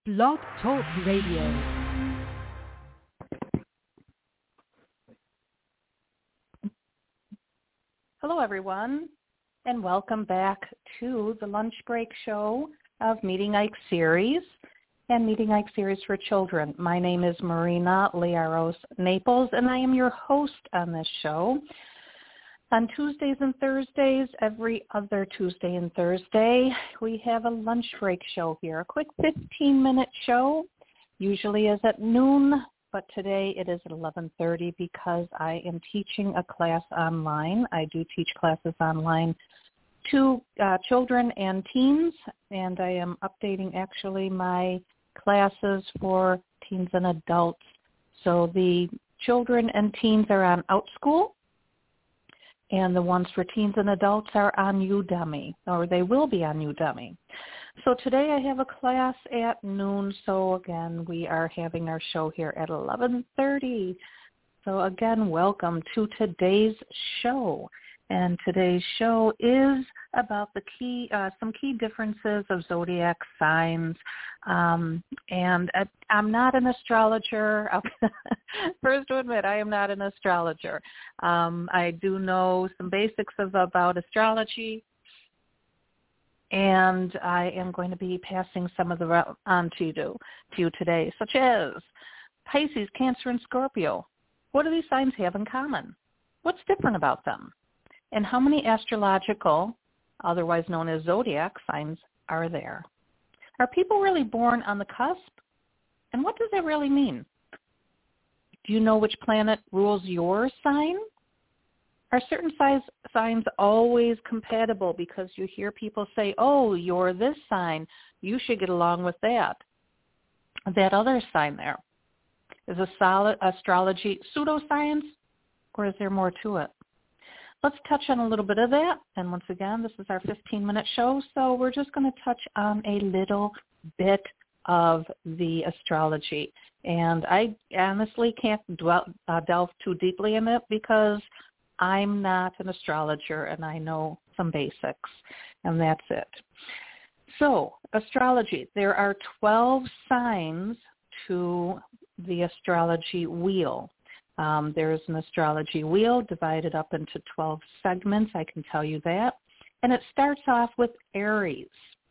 Blog Talk Radio. Hello, everyone, and welcome back to the Lunch Break Show of Meeting Ike Series and Meeting Ike Series for Children. My name is Marina Liaros Naples, and I am your host on this show. On Tuesdays and Thursdays, every other Tuesday and Thursday, we have a lunch break show here, a quick 15-minute show. Usually is at noon, but today it is at 11:30 because I am teaching a class online. I do teach classes online to children and teens, and I am updating actually my classes for teens and adults. So the children and teens are on OutSchool, and the ones for teens and adults are on Udemy, or they will be on Udemy. So today I have a class at noon, so again, we are having our show here at 11:30. So again, welcome to today's show. And today's show is about some key differences of zodiac signs. And I'm not an astrologer. First to admit, I am not an astrologer. I do know some basics about astrology, and I am going to be passing some of the on to you today, such as Pisces, Cancer, and Scorpio. What do these signs have in common? What's different about them? And how many astrological, otherwise known as zodiac signs, are there? Are people really born on the cusp? And what does that really mean? Do you know which planet rules your sign? Are certain signs always compatible? Because you hear people say, oh, you're this sign, you should get along with that other sign there. Is astrology pseudoscience, or is there more to it? Let's touch on a little bit of that. And once again, this is our 15-minute show, so we're just going to touch on a little bit of the astrology. And I honestly can't delve too deeply in it because I'm not an astrologer and I know some basics, and that's it. So astrology, there are 12 signs to the astrology wheel. There's an astrology wheel divided up into 12 segments, I can tell you that. And it starts off with Aries.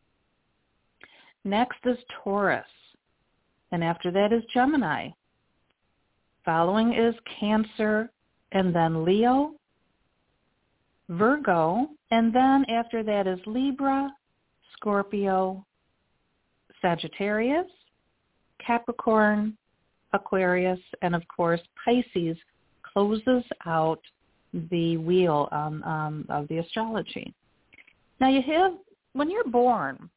Next is Taurus. And after that is Gemini. Following is Cancer, and then Leo, Virgo, and then after that is Libra, Scorpio, Sagittarius, Capricorn, Aquarius, and of course Pisces closes out the wheel of the astrology. Now you have, when you're born,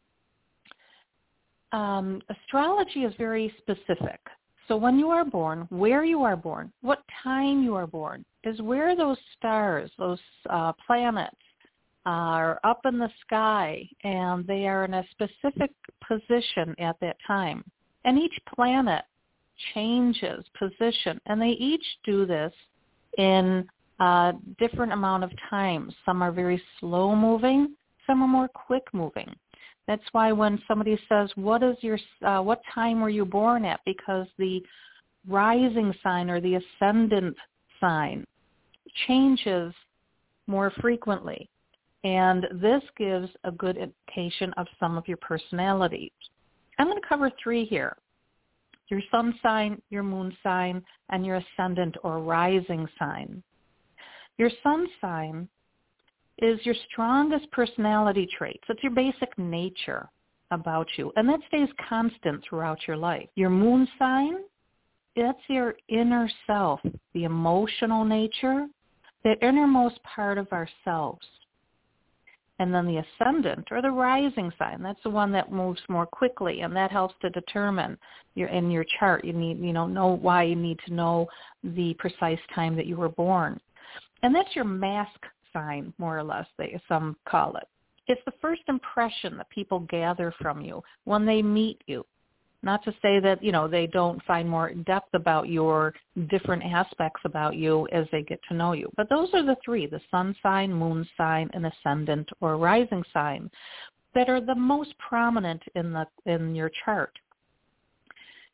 astrology is very specific. So when you are born, where you are born, what time you are born, is where those stars, those planets are up in the sky, and they are in a specific position at that time. And each planet changes position, and they each do this in a different amount of time. Some are very slow moving, some are more quick moving. That's why when somebody says, what time were you born at? Because the rising sign or the ascendant sign changes more frequently, and this gives a good indication of some of your personalities. I'm going to cover 3 here. Your sun sign, your moon sign, and your ascendant or rising sign. Your sun sign is your strongest personality traits. It's your basic nature about you, and that stays constant throughout your life. Your moon sign, that's your inner self, the emotional nature, the innermost part of ourselves. And then the ascendant or the rising sign, that's the one that moves more quickly, and that helps to determine in your chart. You need, know why you need to know the precise time that you were born. And that's your mask sign, more or less, some call it. It's the first impression that people gather from you when they meet you. Not to say that, they don't find more depth about your different aspects about you as they get to know you. But those are the 3, the sun sign, moon sign, and ascendant or rising sign, that are the most prominent in your chart.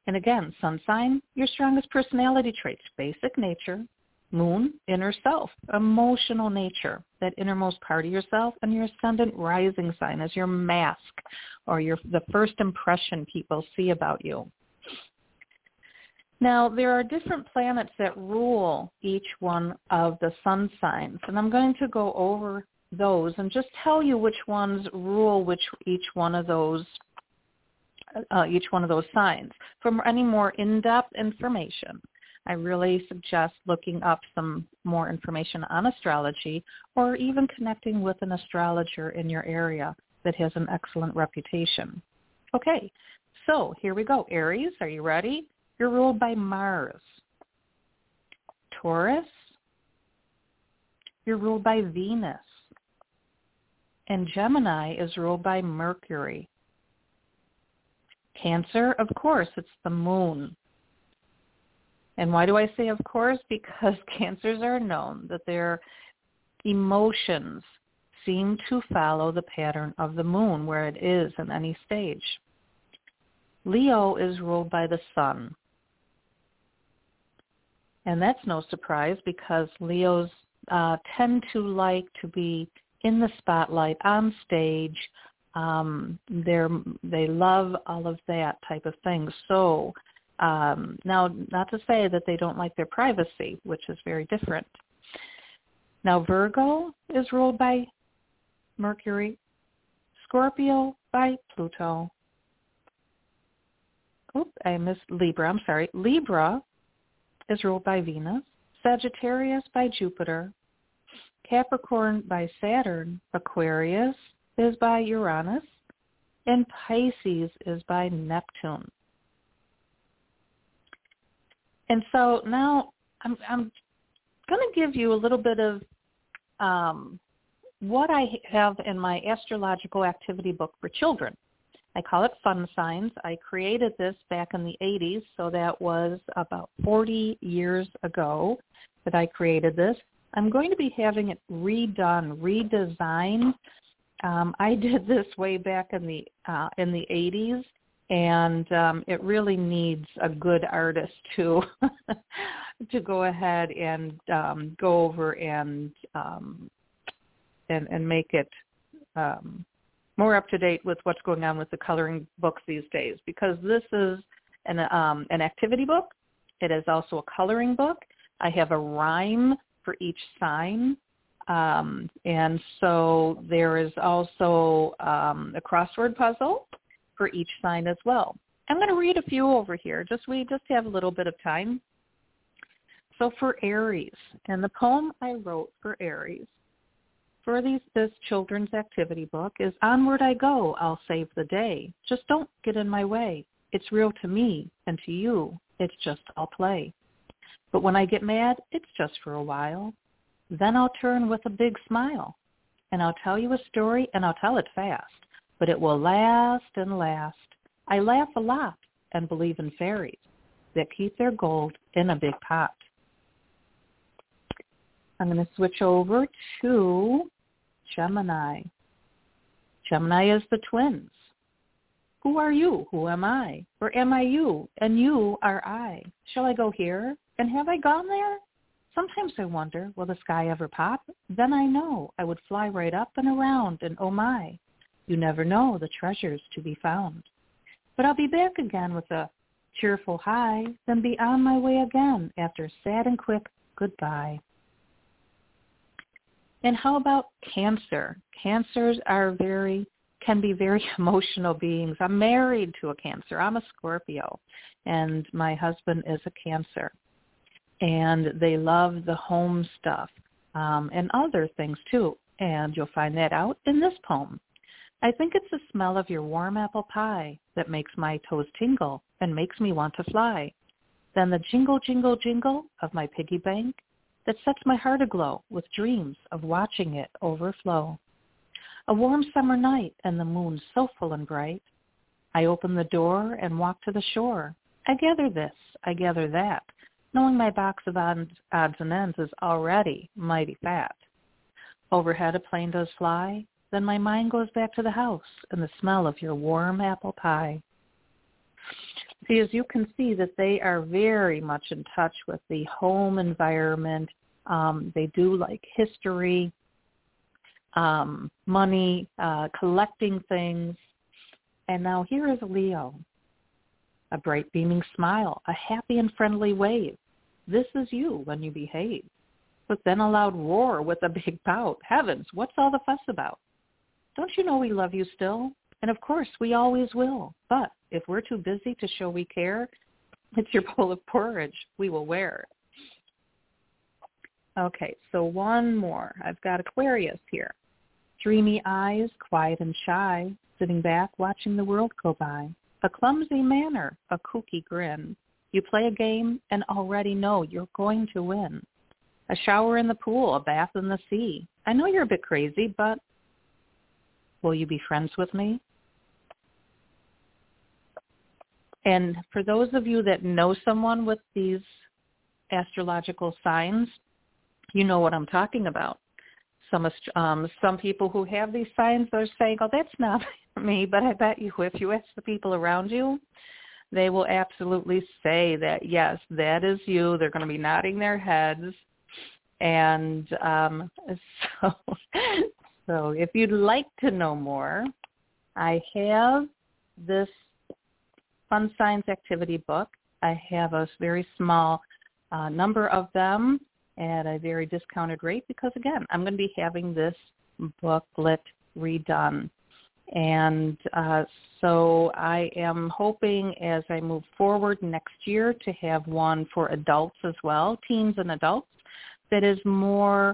And again, sun sign, your strongest personality traits, basic nature. Moon, inner self, emotional nature, that innermost part of yourself, and your ascendant rising sign as your mask or the first impression people see about you. Now, there are different planets that rule each one of the sun signs, and I'm going to go over those and just tell you which ones rule each one of those signs. For any more in-depth information, I really suggest looking up some more information on astrology or even connecting with an astrologer in your area that has an excellent reputation. Okay, so here we go. Aries, are you ready? You're ruled by Mars. Taurus, you're ruled by Venus. And Gemini is ruled by Mercury. Cancer, of course, it's the moon. And why do I say of course? Because Cancers are known that their emotions seem to follow the pattern of the moon where it is in any stage. Leo is ruled by the sun. And that's no surprise because Leos tend to like to be in the spotlight, on stage. They love all of that type of thing. So now, not to say that they don't like their privacy, which is very different. Now, Virgo is ruled by Mercury, Scorpio by Pluto. Oops, I missed Libra. I'm sorry. Libra is ruled by Venus, Sagittarius by Jupiter, Capricorn by Saturn, Aquarius is by Uranus, and Pisces is by Neptune. And so now I'm going to give you a little bit of what I have in my astrological activity book for children. I call it Fun Signs. I created this back in the 80s, so that was about 40 years ago that I created this. I'm going to be having it redone, redesigned. I did this way back in the 80s, and it really needs a good artist to go ahead and go over and make it more up to date with what's going on with the coloring books these days. Because this is an activity book. It is also a coloring book. I have a rhyme for each sign. And so there is also a crossword puzzle for each sign as well. I'm going to read a few over here. We just have a little bit of time. So for Aries, and the poem I wrote for Aries, for this children's activity book is Onward I Go, I'll save the day. Just don't get in my way. It's real to me, and to you, it's just all play. But when I get mad, it's just for a while. Then I'll turn with a big smile, and I'll tell you a story, and I'll tell it fast. But it will last and last. I laugh a lot and believe in fairies that keep their gold in a big pot. I'm going to switch over to Gemini. Gemini is the twins. Who are you? Who am I? Or am I you? And you are I. Shall I go here? And have I gone there? Sometimes I wonder, will the sky ever pop? Then I know I would fly right up and around, and oh my, you never know the treasures to be found. But I'll be back again with a cheerful hi, then be on my way again after a sad and quick goodbye. And how about Cancer? Cancers can be very emotional beings. I'm married to a Cancer. I'm a Scorpio, and my husband is a Cancer. And they love the home stuff and other things too. And you'll find that out in this poem. I think it's the smell of your warm apple pie that makes my toes tingle and makes me want to fly. Then the jingle, jingle, jingle of my piggy bank that sets my heart aglow with dreams of watching it overflow. A warm summer night and the moon so full and bright. I open the door and walk to the shore. I gather this, I gather that, knowing my box of odds and ends is already mighty fat. Overhead a plane does fly, then my mind goes back to the house and the smell of your warm apple pie. See, as you can see, that they are very much in touch with the home environment. They do like history, money, collecting things. And now here is a Leo. A bright beaming smile, a happy and friendly wave. This is you when you behave. But then a loud roar with a big pout. Heavens, what's all the fuss about? Don't you know we love you still? And of course, we always will. But if we're too busy to show we care, it's your bowl of porridge we will wear. Okay, so one more. I've got Aquarius here. Dreamy eyes, quiet and shy, sitting back watching the world go by. A clumsy manner, a kooky grin. You play a game and already know you're going to win. A shower in the pool, a bath in the sea. I know you're a bit crazy, but will you be friends with me? And for those of you that know someone with these astrological signs, you know what I'm talking about. Some people who have these signs are saying, oh, that's not me, but I bet you if you ask the people around you, they will absolutely say that, yes, that is you. They're going to be nodding their heads. And so if you'd like to know more, I have this Fun Signs activity book. I have a very small number of them at a very discounted rate because, again, I'm going to be having this booklet redone. And so I am hoping as I move forward next year to have one for adults as well, teens and adults, that is more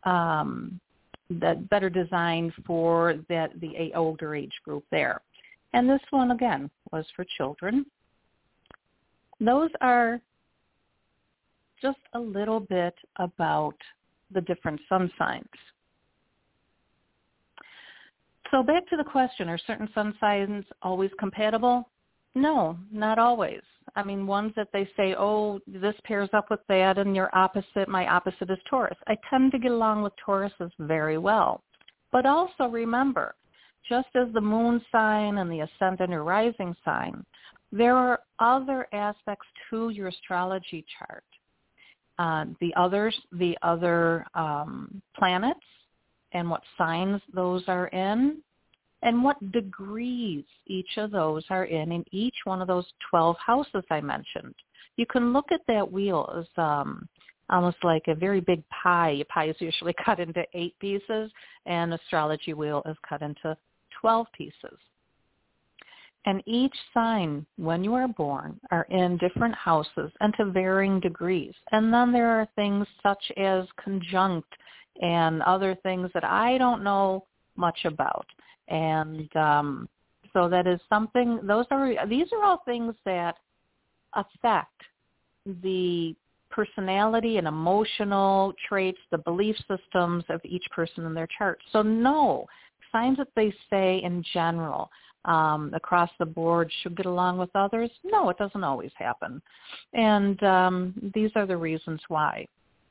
that better designed for the older age group there. And this one, again, was for children. Those are just a little bit about the different sun signs. So back to the question, are certain sun signs always compatible? No, not always. I mean, ones that they say, oh, this pairs up with that and your opposite, my opposite is Taurus. I tend to get along with Tauruses very well. But also remember, just as the moon sign and the ascendant or rising sign, there are other aspects to your astrology chart. The other planets and what signs those are in, and what degrees each of those are in each one of those 12 houses I mentioned. You can look at that wheel as almost like a very big pie. A pie is usually cut into 8 pieces, and astrology wheel is cut into 12 pieces. And each sign, when you are born, are in different houses and to varying degrees. And then there are things such as conjunct and other things that I don't know much about. And so that is something, these are all things that affect the personality and emotional traits, the belief systems of each person in their chart. So no, signs that they say in general across the board should get along with others. No, it doesn't always happen. And these are the reasons why.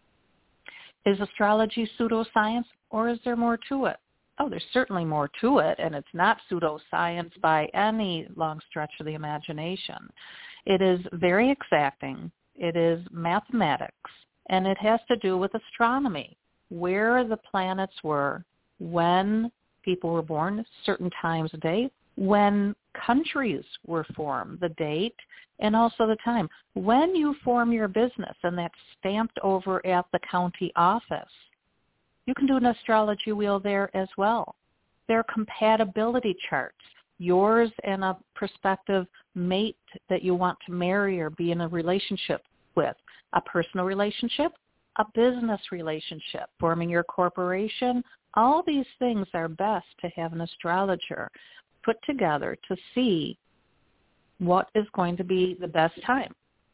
Is astrology pseudoscience, or is there more to it? Oh, there's certainly more to it, and it's not pseudoscience by any long stretch of the imagination. It is very exacting. It is mathematics, and it has to do with astronomy, where the planets were when people were born, certain times of day, when countries were formed, the date, and also the time. When you form your business, and that's stamped over at the county office, you can do an astrology wheel there as well. There are compatibility charts, yours and a prospective mate that you want to marry or be in a relationship with, a personal relationship, a business relationship, forming your corporation. All these things are best to have an astrologer put together to see what is going to be the best time.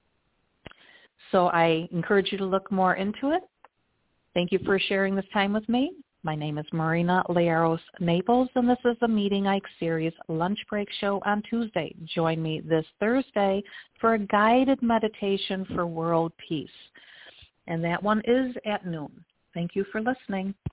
So I encourage you to look more into it. Thank you for sharing this time with me. My name is Marina Learos Naples, and this is the Meeting Ike Series Lunch Break Show on Tuesday. Join me this Thursday for a guided meditation for world peace. And that one is at noon. Thank you for listening.